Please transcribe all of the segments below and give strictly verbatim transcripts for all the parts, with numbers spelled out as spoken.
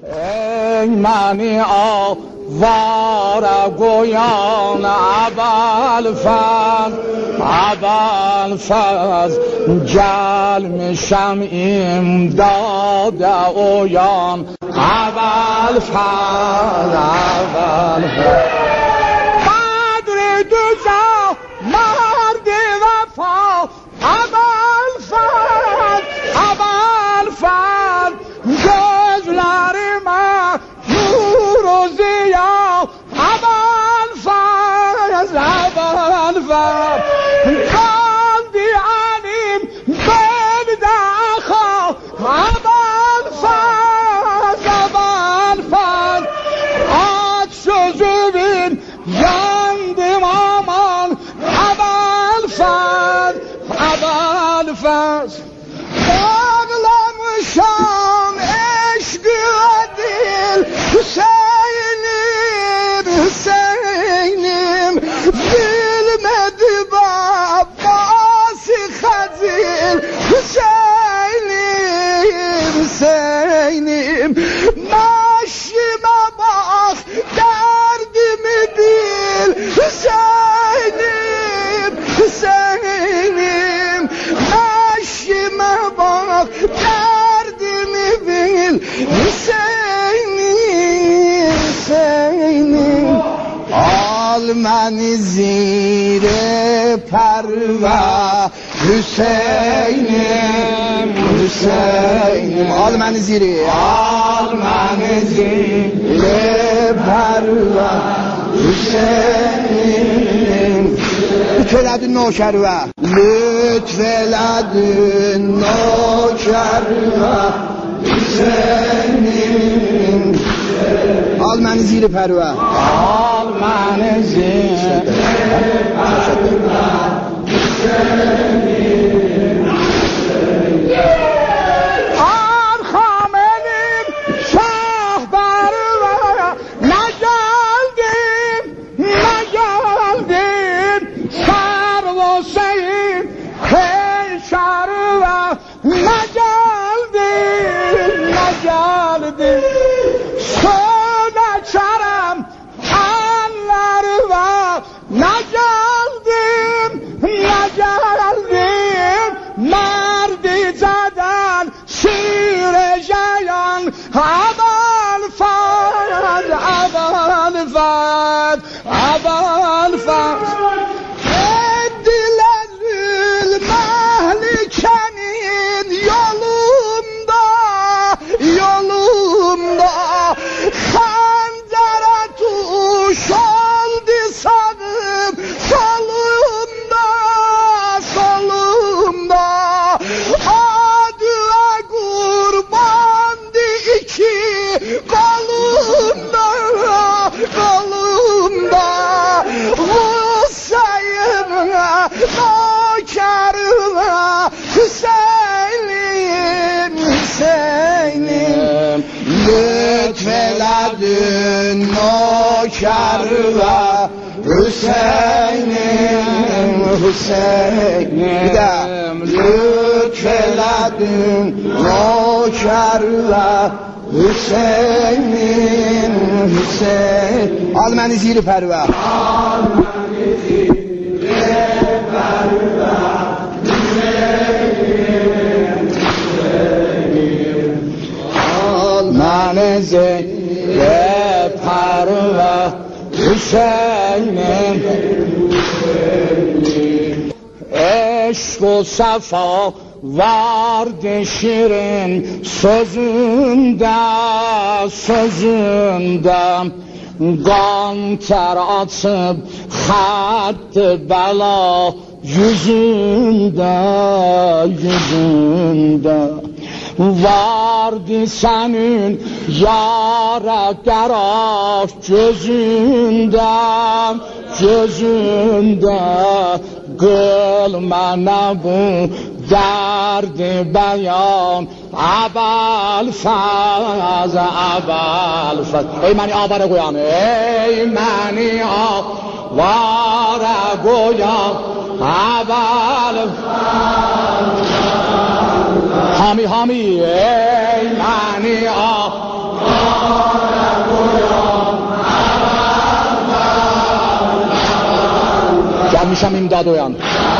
ای منی آواره گویان ابوالفضل ابوالفضل جل میشم امداد اویان ابوالفضل ابوالفضل بدر دوزا مرد وفا ابوالفضل ابوالفضل gözleri من نور و ضیا ابوالفضل ابوالفضل قلبی علیم بند اخا ابوالفضل ابوالفضل آج سوزو بین یندم آمان ابوالفضل ابوالفضل ağlamışam eşkı dil Hüseyin'im Hüseyin'im bilmedi babası Hazil Hüseyin'im Hüseyin'im naşime bak derdimi bil Hüseyin'im Hüseyin'im naşime bak derdimi bil Hüseyin'im Hüseyin'im al beni zire perva Hüseyin'im Hüseyin'im al beni zire al beni zire perva Hüseyin'im lütfeledin nokərvə lütfeledin nokərvə Hüseyin'im al məni ziri pərvə al məni ziri pərvə Hüseyin'im arkam elim şah pərvə nə geldim nə geldim sarvosayım hey şarva ne geldin ne geldin söyle çarem anları var ne geldim ne geldim merdiceden şirejeyan Abulfaz Abulfaz Abulfaz Mehlikenin yolunda yolunda Hancere tuş oldu sağım solumda solumda Adüve kurbandı iki kolumda kolumda Hüseyin'e nokerime Hüseyin'im Hüseyin'im lütfeledin nokerime Hüseyin'im Hüseyin'im lütfeledin nokerime Hüseyin'im Hüseyin al məni ziri pərvə al məni ziri pərvə Hüseyin'im Hüseyin'im al məni ziri pərvə Hüseyin'im Hüseyin'im eşk و صفا vardı şirin sözünde sözünde kan ter atıp hattı bela yüzünde yüzünde vardı senin yara karar gözünde gözünde kıl bana bu derdi beyan Abulfaz Abulfaz ey məni avara qoyan ey məni avara qoyan Abulfaz Hami hami ey məni avara میشم امداد اویان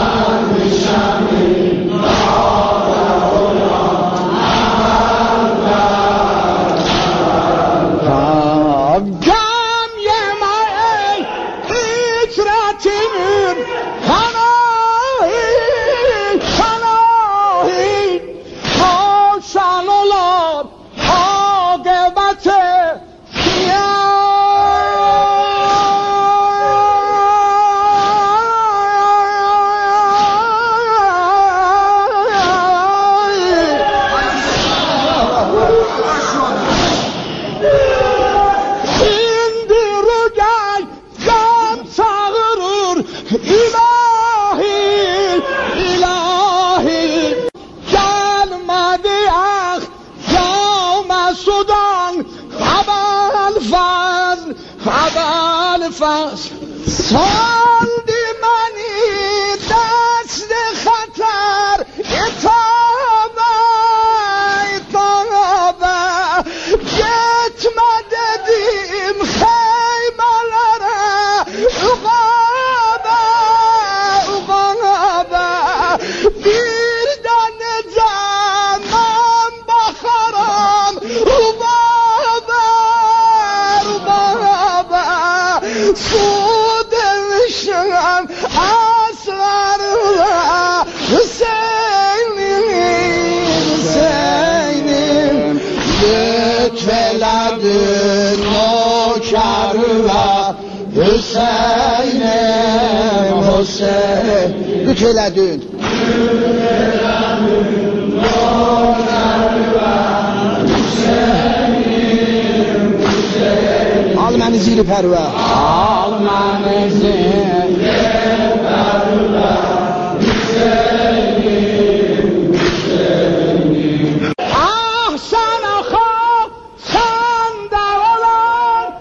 سالدی منی دست خطر اتابه اتابه گتمه ددیم خیملره اقابه اقابه بیردن زمان بخرم اقابه اقابه سودمشم اصغر حسینیم حسینیم یک ولد نوکر و حسینیم حسین یک ولدون آل من زیر پروه آل من زیر پروه احسن خواب چند دولان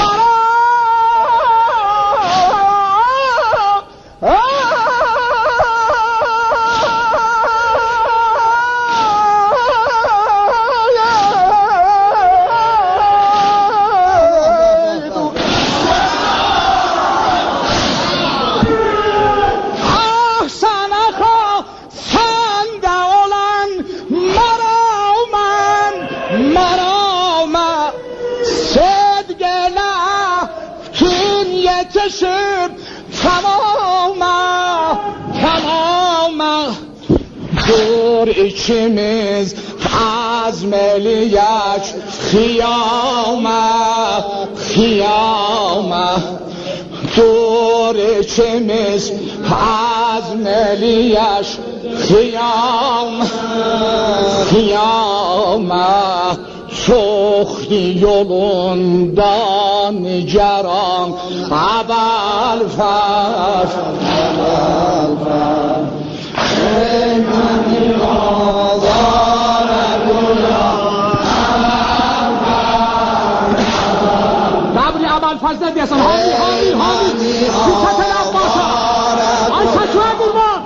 شب تمام تمام دور içimiz az meliyaç khiyama khiyama Dur içimiz az meliyaç khiyama khiyama Çok yolundan nigaran Abal far Abal far Ey mani azar Abula Abal far Rabbi Abal far ne diyorsun? Hadi hadi hadi Sütete laf başa Ay saçma kurban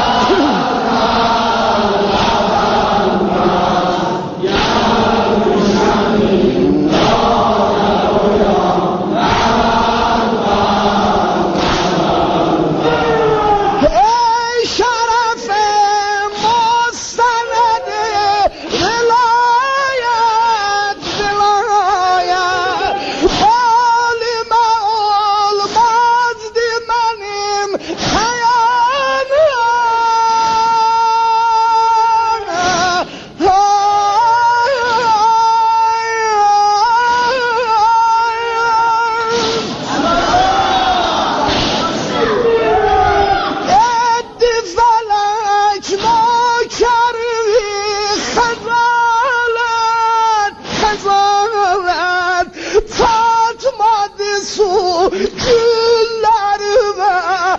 güllerime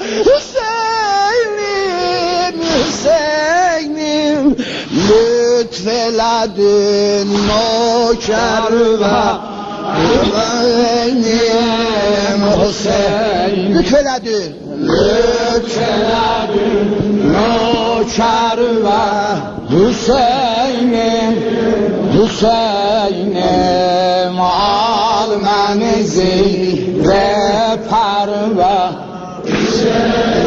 Hüseyin'im Hüseyin'im lütfeledin nokerime Hüseyin'im Hüseyin lütfeledin lütfeledin nokerime Hüseyin'im Hüseyin'im al meni zire perve Hüseyin